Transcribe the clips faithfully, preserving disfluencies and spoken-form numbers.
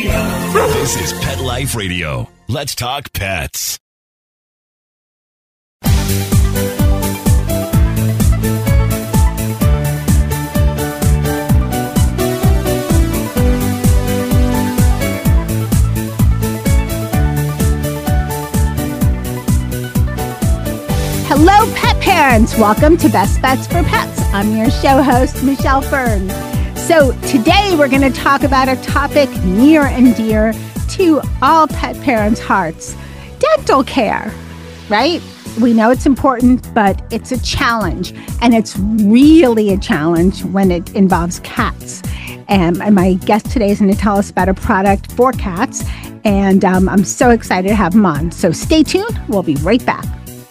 This is Pet Life Radio. Let's talk pets. Hello, pet parents. Welcome to Best Bets for Pets. I'm your show host, Michelle Fern. So today we're going to talk about a topic near and dear to all pet parents' hearts, dental care, right? We know it's important, but it's a challenge, and it's really a challenge when it involves cats. Um, and my guest today is going to tell us about a product for cats, and um, I'm so excited to have him on. So stay tuned. We'll be right back.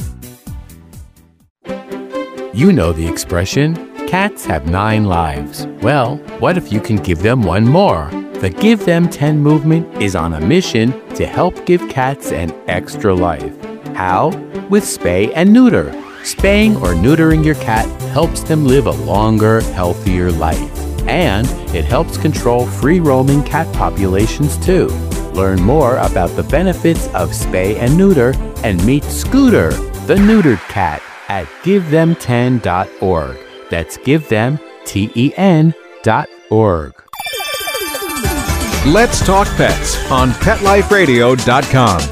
You know the expression, cats have nine lives. Well, what if you can give them one more? The Give Them ten movement is on a mission to help give cats an extra life. How? With spay and neuter. Spaying or neutering your cat helps them live a longer, healthier life. And it helps control free-roaming cat populations too. Learn more about the benefits of spay and neuter and meet Scooter, the neutered cat, at give them ten dot org. That's give them, T E N dot org. Let's Talk Pets on pet life radio dot com.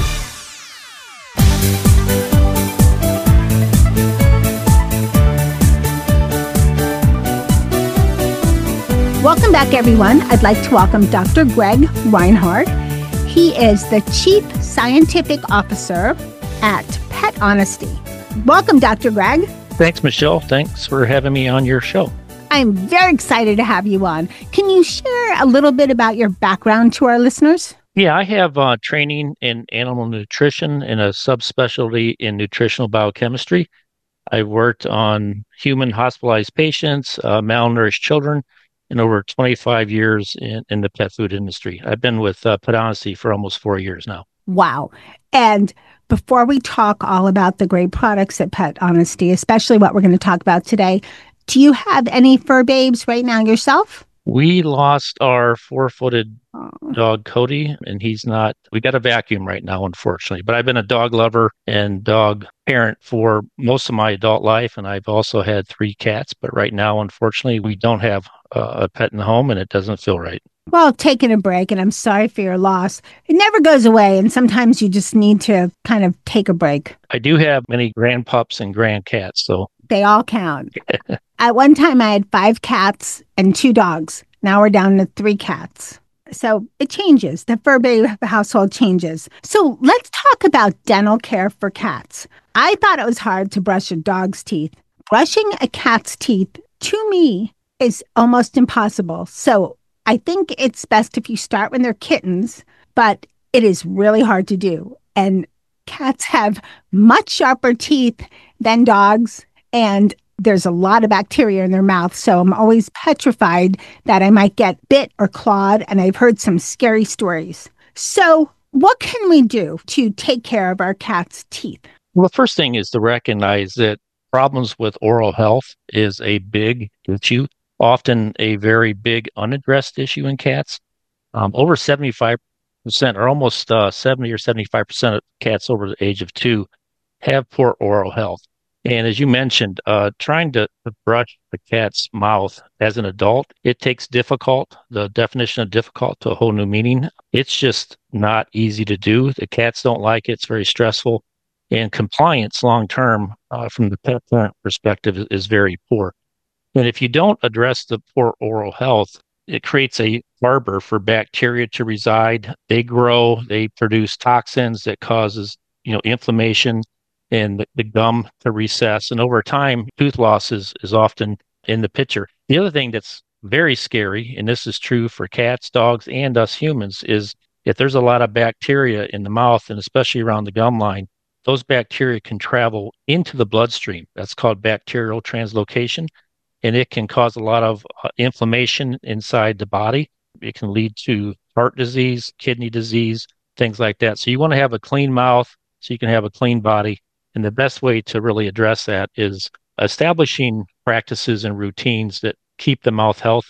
Welcome back, everyone. I'd like to welcome Doctor Greg Reinhardt. He is the Chief Scientific Officer at Pet Honesty. Welcome, Doctor Greg. Thanks, Michelle. Thanks for having me on your show. I'm very excited to have you on. Can you share a little bit about your background to our listeners? Yeah, I have uh, training in animal nutrition and a subspecialty in nutritional biochemistry. I've worked on human hospitalized patients, uh, malnourished children, and over twenty-five years in, in the pet food industry. I've been with uh, Pet Honesty for almost four years now. Wow. And before we talk all about the great products at Pet Honesty, especially what we're going to talk about today, do you have any fur babes right now yourself? We lost our four-footed Oh. dog, Cody, and he's not, we got a vacuum right now, unfortunately. But I've been a dog lover and dog parent for most of my adult life, and I've also had three cats. But right now, unfortunately, we don't have uh, a pet in the home, and it doesn't feel right. Well, taking a break, and I'm sorry for your loss. It never goes away, and sometimes you just need to kind of take a break. I do have many grandpups and grandcats, so They all count. At one time, I had five cats and two dogs. Now we're down to three cats. So it changes. The fur baby household changes. So let's talk about dental care for cats. I thought it was hard to brush a dog's teeth. Brushing a cat's teeth, to me, is almost impossible. So I think it's best if you start when they're kittens, but it is really hard to do. And cats have much sharper teeth than dogs, and there's a lot of bacteria in their mouth. So I'm always petrified that I might get bit or clawed, and I've heard some scary stories. So what can we do to take care of our cat's teeth? well, the first thing is to recognize that problems with oral health is a big issue, often a very big unaddressed issue in cats. Um, over seventy-five percent or almost uh, seventy or seventy-five percent of cats over the age of two have poor oral health. And as you mentioned, uh, trying to, to brush the cat's mouth as an adult, it takes difficult. The definition of difficult to a whole new meaning. It's just not easy to do. The cats don't like it. It's very stressful. And compliance long-term uh, from the pet parent perspective is, is very poor. And if you don't address the poor oral health, it creates a harbor for bacteria to reside. They grow, they produce toxins that causes, you know, inflammation and the, the gum to recess. And over time, tooth loss is, is often in the picture. The other thing that's very scary, and this is true for cats, dogs, and us humans, is if there's a lot of bacteria in the mouth, and especially around the gum line, those bacteria can travel into the bloodstream. That's called bacterial translocation, and it can cause a lot of uh, inflammation inside the body. It can lead to heart disease, kidney disease, things like that. So you want to have a clean mouth so you can have a clean body. And the best way to really address that is establishing practices and routines that keep the mouth healthy.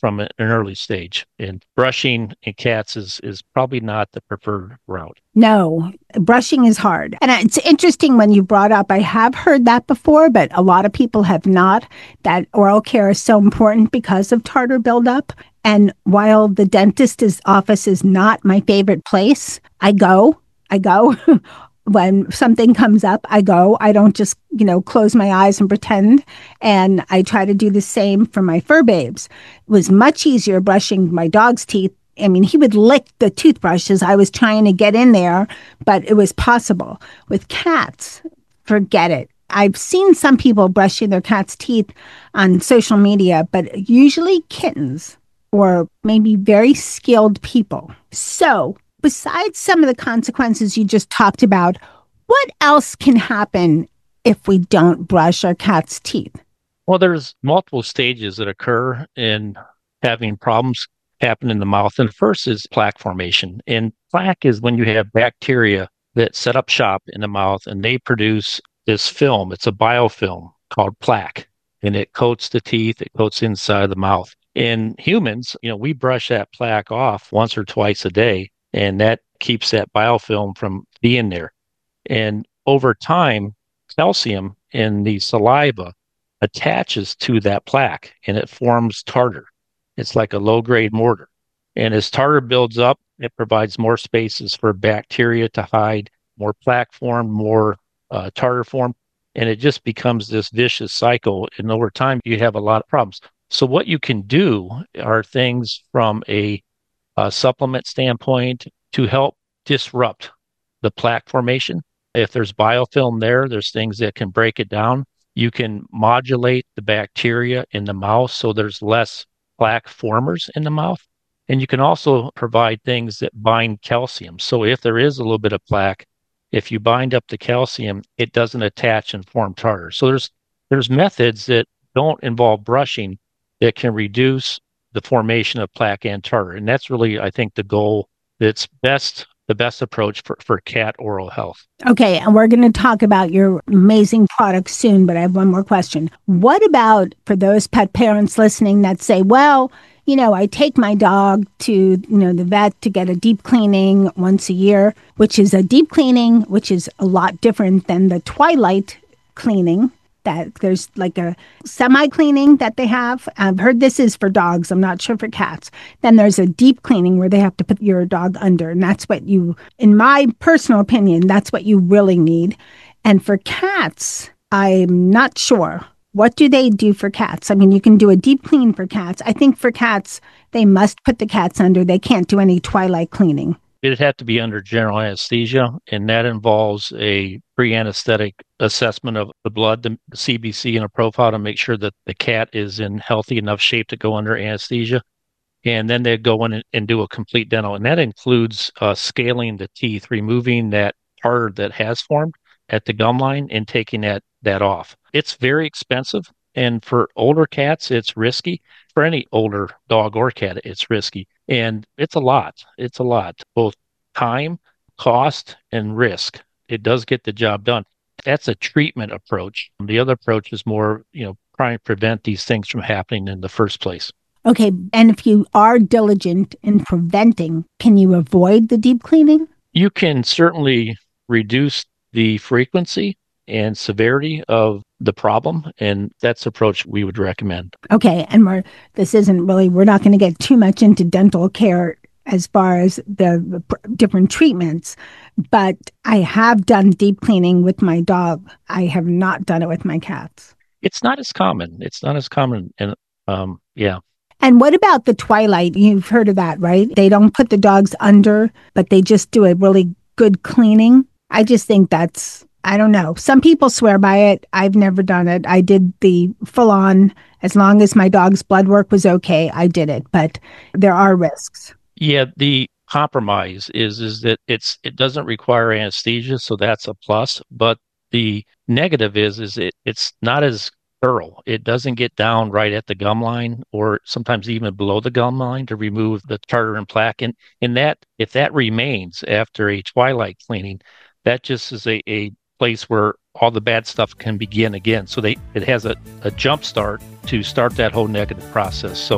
from an early stage. And brushing in cats is, is probably not the preferred route. No, brushing is hard. And it's interesting when you brought up, I have heard that before, but a lot of people have not, that oral care is so important because of tartar buildup. And while the dentist's office is not my favorite place, I go, I go. When something comes up, I go. I don't just, you know, close my eyes and pretend. And I try to do the same for my fur babes. It was much easier brushing my dog's teeth. I mean, he would lick the toothbrush as I was trying to get in there, but it was possible. With cats, forget it. I've seen some people brushing their cat's teeth on social media, but usually kittens or maybe very skilled people. So besides some of the consequences you just talked about, what else can happen if we don't brush our cat's teeth? Well, there's multiple stages that occur in having problems happen in the mouth. And the first is plaque formation. And plaque is when you have bacteria that set up shop in the mouth and they produce this film. It's a biofilm called plaque, and it coats the teeth. It coats inside the mouth. In humans, you know, we brush that plaque off once or twice a day, and that keeps that biofilm from being there. And over time, calcium in the saliva attaches to that plaque and it forms tartar. It's like a low-grade mortar. And as tartar builds up, it provides more spaces for bacteria to hide, more plaque form, more uh, tartar form, and it just becomes this vicious cycle. And over time, you have a lot of problems. So what you can do are things from a Uh, supplement standpoint to help disrupt the plaque formation. If there's biofilm there, there's things that can break it down. You can modulate the bacteria in the mouth so there's less plaque formers in the mouth. And you can also provide things that bind calcium. So if there is a little bit of plaque, if you bind up the calcium, it doesn't attach and form tartar. So there's there's methods that don't involve brushing that can reduce the formation of plaque and tartar. And that's really, I think, the goal that's best, the best approach for, for cat oral health. Okay, and we're going to talk about your amazing products soon, but I have one more question. What about for those pet parents listening that say, well, you know, I take my dog to, you know, the vet to get a deep cleaning once a year, which is a deep cleaning, which is a lot different than the twilight cleaning. That there's like a semi-cleaning that they have. I've heard this is for dogs. I'm not sure for cats. Then there's a deep cleaning where they have to put your dog under. And that's what you, in my personal opinion, that's what you really need. And for cats, I'm not sure. What do they do for cats? I mean, you can do a deep clean for cats. I think for cats, they must put the cats under. They can't do any twilight cleaning. It'd have to be under general anesthesia, and that involves a pre-anesthetic assessment of the blood, the C B C, and a profile to make sure that the cat is in healthy enough shape to go under anesthesia. And then they go in and, and do a complete dental, and that includes uh, scaling the teeth, removing that tartar that has formed at the gum line and taking that, that off. It's very expensive, and for older cats, it's risky. For any older dog or cat, it's risky. And it's a lot. It's a lot, both time, cost, and risk. It does get the job done. That's a treatment approach. The other approach is more, you know, trying to prevent these things from happening in the first place. Okay. And if you are diligent in preventing, can you avoid the deep cleaning? You can certainly reduce the frequency and severity of the problem, and that's the approach we would recommend. Okay, and we're this isn't really, we're not going to get too much into dental care as far as the, the pr- different treatments, but I have done deep cleaning with my dog. I have not done it with my cats. It's not as common. It's not as common, and um, yeah. And what about the twilight? You've heard of that, right? They don't put the dogs under, but they just do a really good cleaning. I just think that's, I don't know. Some people swear by it. I've never done it. I did the full on, as long as my dog's blood work was okay, I did it. But there are risks. Yeah, the compromise is is that it's it doesn't require anesthesia, so that's a plus. But the negative is is it it's not as thorough. It doesn't get down right at the gum line, or sometimes even below the gum line, to remove the tartar and plaque. And in that, if that remains after a twilight cleaning, that just is a, a place where all the bad stuff can begin again. So they it has a, a jump start to start that whole negative process. So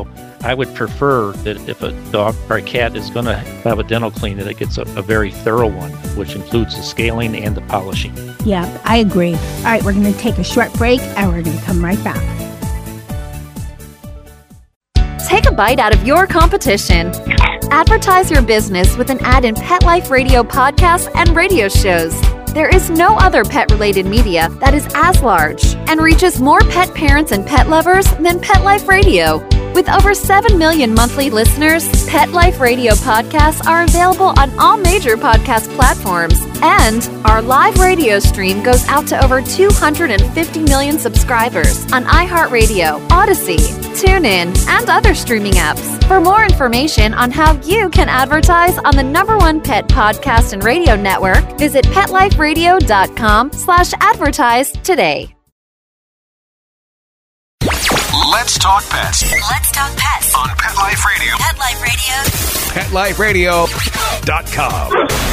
I would prefer that if a dog or a cat is going to have a dental clean, that it gets a, a very thorough one, which includes the scaling and the polishing. Yeah, I agree. All right, we're going to take a short break and we're going to come right back. Take a bite out of your competition. Advertise your business with an ad in Pet Life Radio podcasts and radio shows. There is no other pet-related media that is as large and reaches more pet parents and pet lovers than Pet Life Radio. With over seven million monthly listeners, Pet Life Radio podcasts are available on all major podcast platforms. And our live radio stream goes out to over two hundred fifty million subscribers on iHeartRadio, Odyssey, TuneIn, and other streaming apps. For more information on how you can advertise on the number one pet podcast and radio network, visit PetLifeRadio.com slash advertise today. Let's talk pets. Let's talk pets On Pet Life Radio. Pet Life Radio. Pet Life Radio Dot com.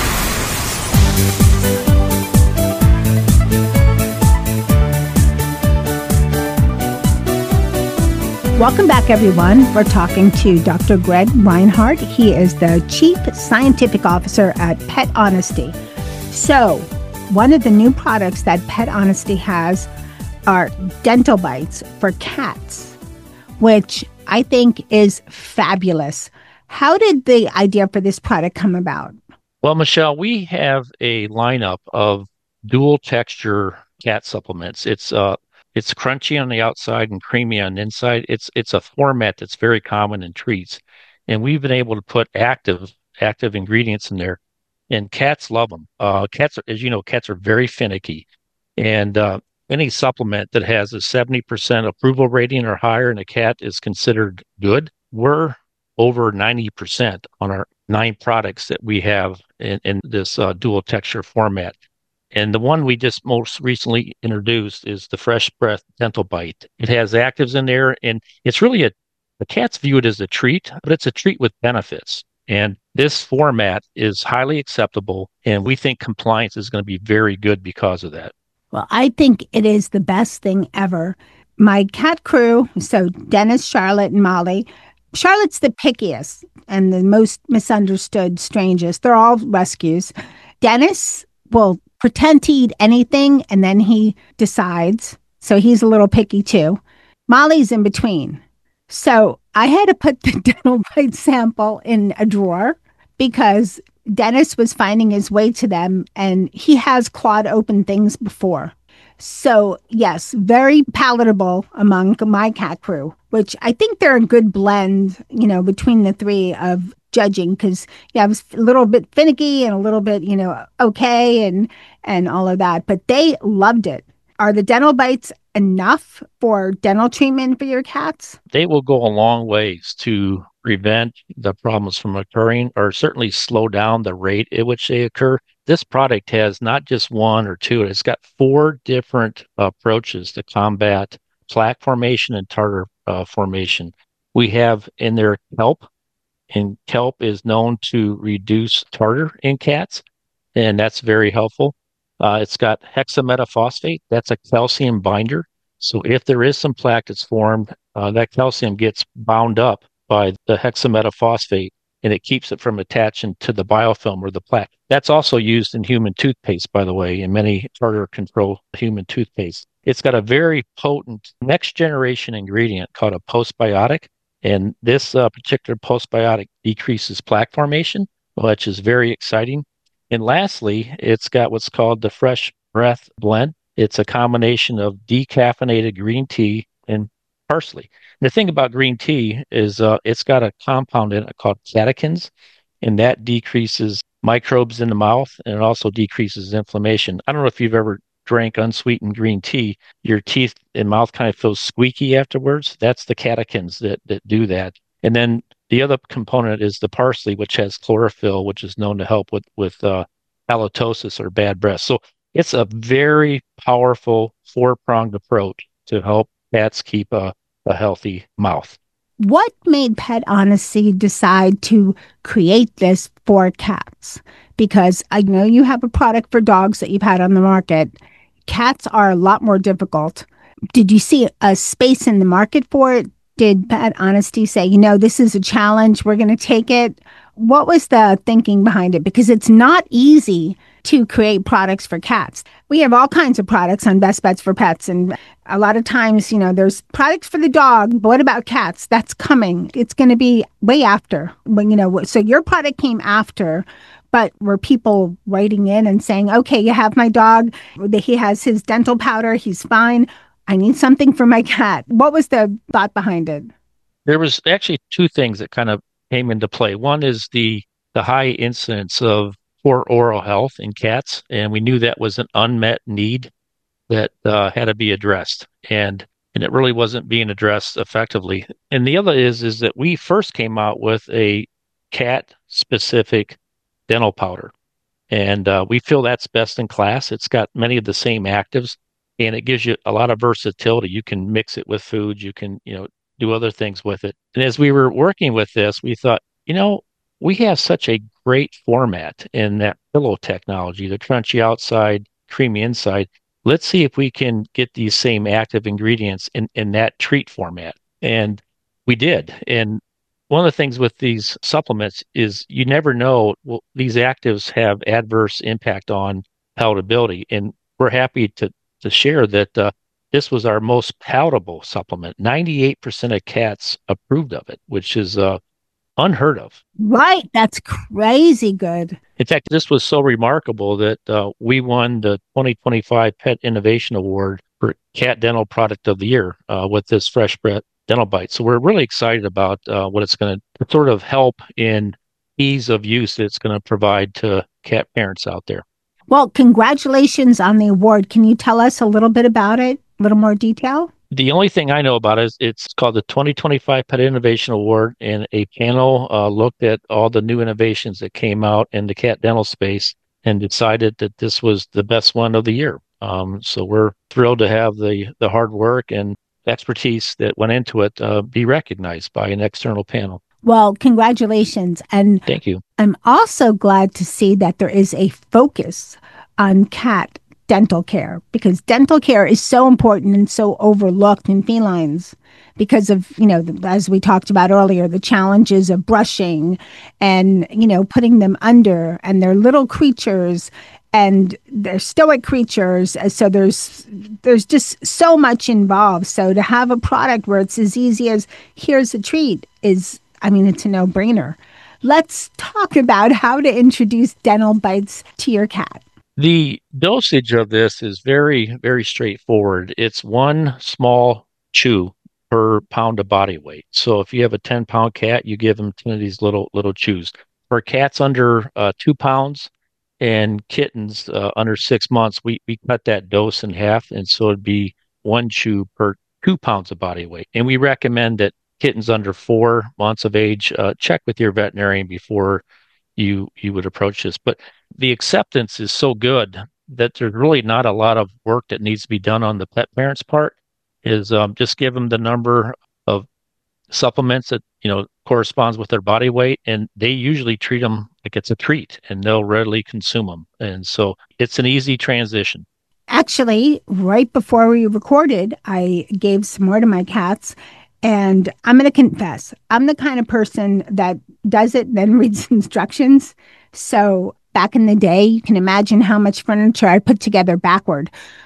Welcome back, everyone. We're talking to Doctor Greg Reinhardt. He is the Chief Scientific Officer at Pet Honesty. So, one of the new products that Pet Honesty has are dental bites for cats, which I think is fabulous. How did the idea for this product come about? Well, Michelle, we have a lineup of dual texture cat supplements. It's uh, it's crunchy on the outside and creamy on the inside. It's it's a format that's very common in treats, and we've been able to put active active ingredients in there, and cats love them. Uh, cats, are, as you know, cats are very finicky, and uh, any supplement that has a seventy percent approval rating or higher in a cat is considered good. We're over ninety percent on our nine products that we have in, in this uh, dual texture format. And the one we just most recently introduced is the Fresh Breath Dental Bite. It has actives in there, and it's really a, the cats view it as a treat, but it's a treat with benefits. And this format is highly acceptable, and we think compliance is going to be very good because of that. Well, I think it is the best thing ever. My cat crew, so Dennis, Charlotte, and Molly. Charlotte's the pickiest and the most misunderstood, strangest. They're all rescues. Dennis will pretend to eat anything, and then he decides. So he's a little picky too. Molly's in between. So I had to put the dental bite sample in a drawer because Dennis was finding his way to them, and he has clawed open things before. So yes, very palatable among my cat crew, which I think they're a good blend, you know, between the three of judging, because you have a little bit finicky and a little bit, you know, okay, and and all of that. But they loved it. Are the dental bites enough for dental treatment for your cats? They will go a long ways to prevent the problems from occurring, or certainly slow down the rate at which they occur. This product has not just one or two, it's got four different approaches to combat plaque formation and tartar uh, formation. We have in there kelp, and kelp is known to reduce tartar in cats, and that's very helpful. Uh, it's got hexametaphosphate, that's a calcium binder. So if there is some plaque that's formed, uh, that calcium gets bound up by the hexametaphosphate, and it keeps it from attaching to the biofilm or the plaque. That's also used in human toothpaste, by the way, in many tartar control human toothpaste. It's got a very potent next generation ingredient called a postbiotic, and this uh, particular postbiotic decreases plaque formation, which is very exciting. And lastly, it's got what's called the Fresh Breath Blend. It's a combination of decaffeinated green tea and parsley. And the thing about green tea is uh, it's got a compound in it called catechins, and that decreases microbes in the mouth, and it also decreases inflammation. I don't know if you've ever drank unsweetened green tea. Your teeth and mouth kind of feel squeaky afterwards. That's the catechins that, that do that. And then the other component is the parsley, which has chlorophyll, which is known to help with, with uh, halitosis or bad breath. So it's a very powerful four-pronged approach to help cats keep a, a healthy mouth. What made Pet Honesty decide to create this for cats? Because I know you have a product for dogs that you've had on the market. Cats are a lot more difficult. Did you see a space in the market for it? Did Pet Honesty say, you know, this is a challenge, we're going to take it? What was the thinking behind it? Because it's not easy to create products for cats. We have all kinds of products on Best Bets for Pets. And a lot of times, you know, there's products for the dog, but what about cats? That's coming. It's going to be way after. But, you know, so your product came after, but were people writing in and saying, okay, you have my dog, he has his dental powder, he's fine. I need something for my cat. What was the thought behind it? There was actually two things that kind of came into play. One is the the high incidence of poor oral health in cats, and we knew that was an unmet need that uh, had to be addressed, and and it really wasn't being addressed effectively. And the other is is that we first came out with a cat specific dental powder, and uh, we feel that's best in class. It's got many of the same actives, and it gives you a lot of versatility. You can mix it with food, you can you know do other things with it. And as we were working with this, we thought, you know, we have such a great format in that pillow technology, the crunchy outside, creamy inside. Let's see if we can get these same active ingredients in, in that treat format. And we did. And one of the things with these supplements is you never know, well, these actives have adverse impact on palatability. And we're happy to, to share that uh, this was our most palatable supplement. ninety-eight percent of cats approved of it, which is uh, unheard of. Right. That's crazy good. In fact, this was so remarkable that uh, we won the twenty twenty-five Pet Innovation Award for Cat Dental Product of the Year uh, with this Fresh Breath Dental Bite. So we're really excited about uh, what it's going to sort of help in ease of use that it's going to provide to cat parents out there. Well, congratulations on the award. Can you tell us a little bit about it? A little more detail? The only thing I know about it is it's called the twenty twenty-five Pet Innovation Award, and a panel uh, looked at all the new innovations that came out in the cat dental space and decided that this was the best one of the year. Um, so we're thrilled to have the, the hard work and expertise that went into it uh, be recognized by an external panel. Well, congratulations. And thank you. I'm also glad to see that there is a focus on cat dental care, because dental care is so important and so overlooked in felines because of, you know, as we talked about earlier, the challenges of brushing and, you know, putting them under, and they're little creatures and they're stoic creatures. So there's there's just so much involved. So to have a product where it's as easy as here's a treat is, I mean, it's a no-brainer. Let's talk about how to introduce Dental Bites to your cat. The dosage of this is very, very straightforward. It's one small chew per pound of body weight. So if you have a ten pound cat, you give them ten of these little, little chews. For cats under uh, two pounds and kittens uh, under six months, we, we cut that dose in half. And so it'd be one chew per two pounds of body weight. And we recommend that kittens under four months of age, uh, check with your veterinarian before you you would approach this. But the acceptance is so good that there's really not a lot of work that needs to be done on the pet parent's part. Is um, just give them the number of supplements that, you know, corresponds with their body weight, and they usually treat them like it's a treat, and they'll readily consume them. And so it's an easy transition. Actually, right before we recorded, I gave some more to my cats. And I'm going to confess, I'm the kind of person that does it, then reads instructions. So back in the day, you can imagine how much furniture I put together backward.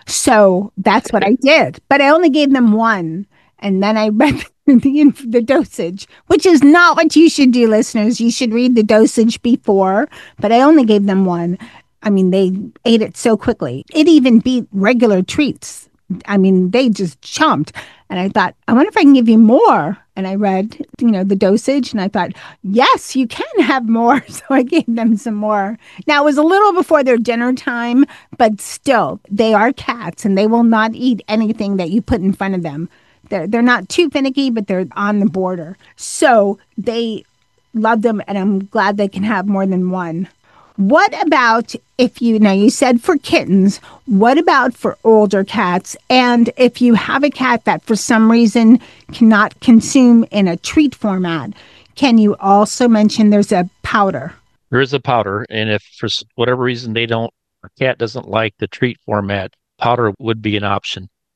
So that's what I did. But I only gave them one. And then I read the, the dosage, which is not what you should do, listeners. You should read the dosage before. But I only gave them one. I mean, they ate it so quickly. It even beat regular treats. I mean, they just chomped. And I thought, I wonder if I can give you more. And I read, you know, the dosage, and I thought, yes, you can have more. So I gave them some more. Now, it was a little before their dinner time, but still, they are cats, and they will not eat anything that you put in front of them. They're, they're not too finicky, but they're on the border. So they love them, and I'm glad they can have more than one. What about if you, now you said for kittens, what about for older cats? And if you have a cat that for some reason cannot consume in a treat format, can you also mention there's a powder? There is a powder. And if for whatever reason they don't, a cat doesn't like the treat format, powder would be an option.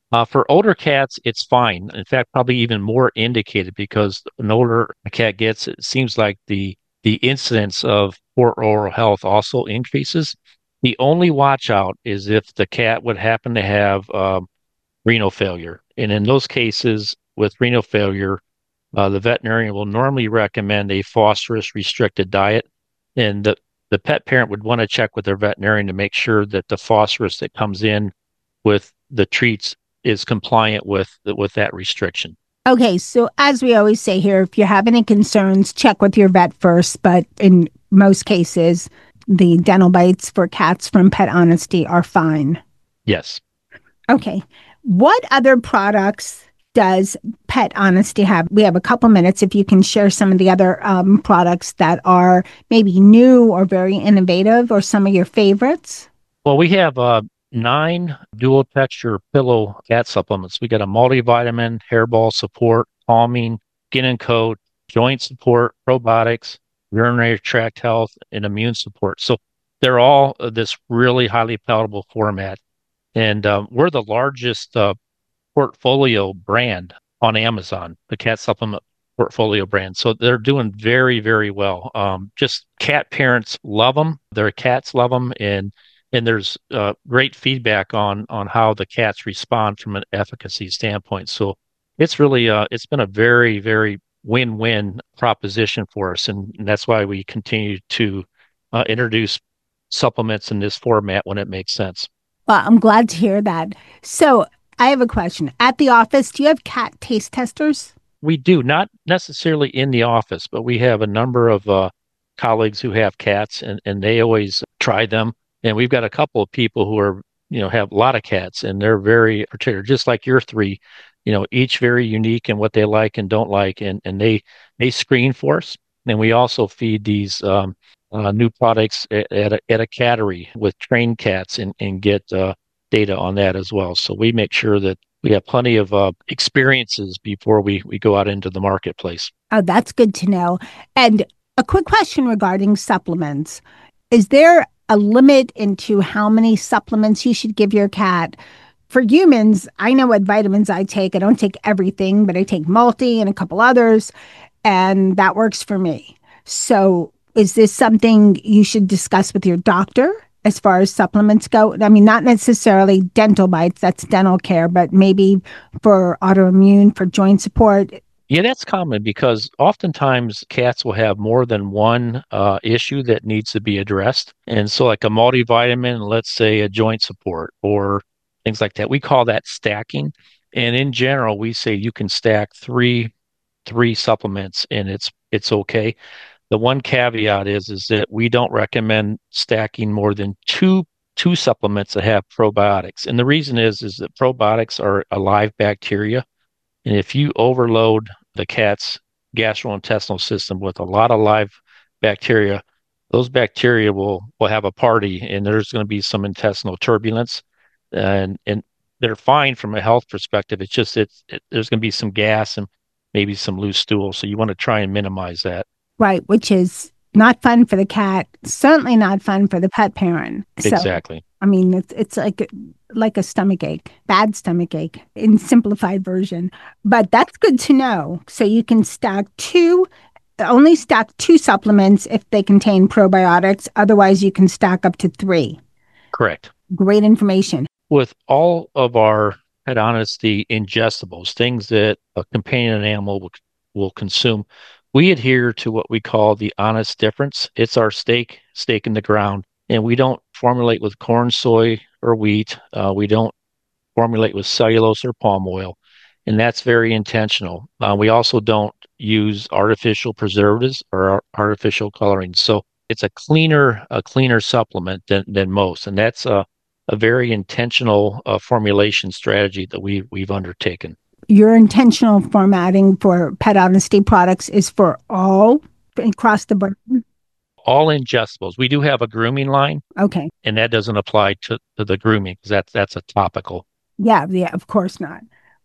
Uh, for older cats, it's fine. In fact, probably even more indicated because an older a cat gets, it seems like the the incidence of poor oral health also increases. The only watch out is if the cat would happen to have um, renal failure. And in those cases with renal failure, uh, the veterinarian will normally recommend a phosphorus restricted diet. And the, the pet parent would want to check with their veterinarian to make sure that the phosphorus that comes in with the treats is compliant with with that restriction. Okay, so as we always say here, if you have any concerns, check with your vet first. But in most cases, the dental bites for cats from Pet Honesty are fine. Yes. Okay. What other products does Pet Honesty have? We have a couple minutes if you can share some of the other um, products that are maybe new or very innovative or some of your favorites. Well, we have uh, nine dual texture pillow cat supplements. We got a multivitamin, hairball support, calming, skin and coat, joint support, probiotics, urinary tract health, and immune support. So they're all uh, this really highly palatable format. And um, we're the largest uh, portfolio brand on Amazon, the cat supplement portfolio brand. So they're doing very, very well. Um, just cat parents love them. Their cats love them. And and there's uh, great feedback on on how the cats respond from an efficacy standpoint. So it's really uh, it's been a very, very win-win proposition for us. And, and that's why we continue to uh, introduce supplements in this format when it makes sense. Well, I'm glad to hear that. So I have a question. At the office, do you have cat taste testers? We do, not necessarily in the office, but we have a number of uh, colleagues who have cats, and, and they always try them. And we've got a couple of people who are, you know, have a lot of cats, and they're very particular, just like your three, you know, each very unique in what they like and don't like. And, and they, they screen for us. And we also feed these um, uh, new products at, at, a, at a cattery with trained cats and, and get uh, data on that as well. So we make sure that we have plenty of uh, experiences before we, we go out into the marketplace. Oh, that's good to know. And a quick question regarding supplements. Is there a limit into how many supplements you should give your cat? For humans, I know what vitamins I take. I don't take everything, but I take multi and a couple others, and that works for me. So is this something you should discuss with your doctor as far as supplements go? I mean, not necessarily dental bites, that's dental care, but maybe for autoimmune, for joint support. Yeah, that's common because oftentimes cats will have more than one uh, issue that needs to be addressed. And so like a multivitamin, let's say a joint support or things like that, we call that stacking. And in general, we say you can stack three three supplements and it's it's okay. The one caveat is is that we don't recommend stacking more than two two supplements that have probiotics. And the reason is is that probiotics are alive bacteria. And if you overload the cat's gastrointestinal system with a lot of live bacteria, those bacteria will, will have a party and there's going to be some intestinal turbulence. And and they're fine from a health perspective. It's just it's, it, there's going to be some gas and maybe some loose stool. So you want to try and minimize that. Right, which is not fun for the cat, certainly not fun for the pet parent. So, exactly. I mean, it's it's like like a stomach ache, bad stomach ache in simplified version. But that's good to know. So you can stack two, only stack two supplements if they contain probiotics. Otherwise, you can stack up to three. Correct. Great information. With all of our Pet Honesty ingestibles, things that a companion animal will, will consume, we adhere to what we call the honest difference. It's our stake, stake in the ground. And we don't formulate with corn, soy, or wheat. Uh, we don't formulate with cellulose or palm oil. And that's very intentional. Uh, we also don't use artificial preservatives or artificial coloring. So it's a cleaner, a cleaner supplement than, than most. And that's a, a very intentional uh, formulation strategy that we, we've undertaken. Your intentional formatting for Pet Honesty products is for all across the board? All ingestibles. We do have a grooming line. Okay. And that doesn't apply to, to the grooming because that's, that's a topical. Yeah, yeah, of course not.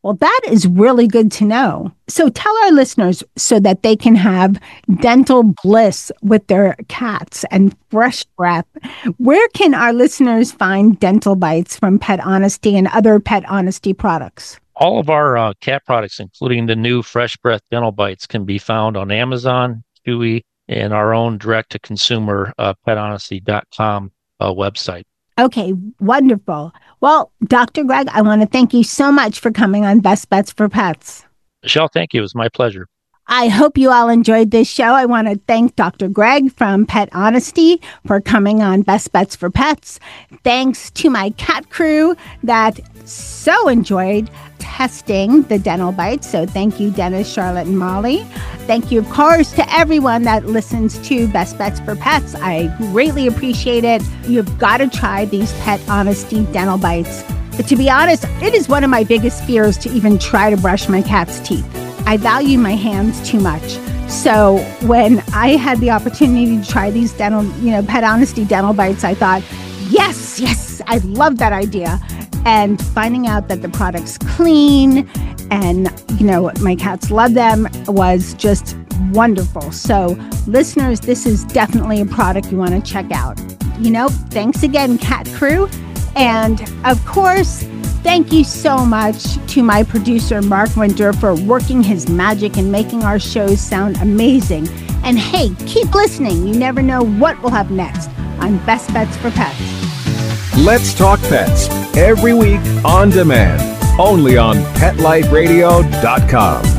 Well, that is really good to know. So tell our listeners so that they can have dental bliss with their cats and fresh breath. Where can our listeners find Dental Bites from Pet Honesty and other Pet Honesty products? All of our uh, cat products, including the new Fresh Breath Dental Bites, can be found on Amazon, Chewy, and our own direct-to-consumer uh, pet honesty dot com uh, website. Okay, wonderful. Well, Doctor Greg, I want to thank you so much for coming on Best Bets for Pets. Michelle, thank you. It was my pleasure. I hope you all enjoyed this show. I want to thank Doctor Greg from Pet Honesty for coming on Best Bets for Pets. Thanks to my cat crew that so enjoyed testing the Dental Bites. So thank you, Dennis, Charlotte, and Molly. Thank you, of course, to everyone that listens to Best Bets for Pets. I greatly appreciate it. You've got to try these Pet Honesty Dental Bites. But to be honest, it is one of my biggest fears to even try to brush my cat's teeth. I value my hands too much. So when I had the opportunity to try these dental, you know, Pet Honesty Dental Bites, I thought, yes, yes, I love that idea. And finding out that the product's clean and, you know, my cats love them was just wonderful. So listeners, this is definitely a product you want to check out. You know, thanks again, Cat Crew. And of course, thank you so much to my producer, Mark Winter, for working his magic and making our shows sound amazing. And hey, keep listening. You never know what we'll have next on Best Bets for Pets. Let's Talk Pets, every week on demand, only on pet life radio dot com.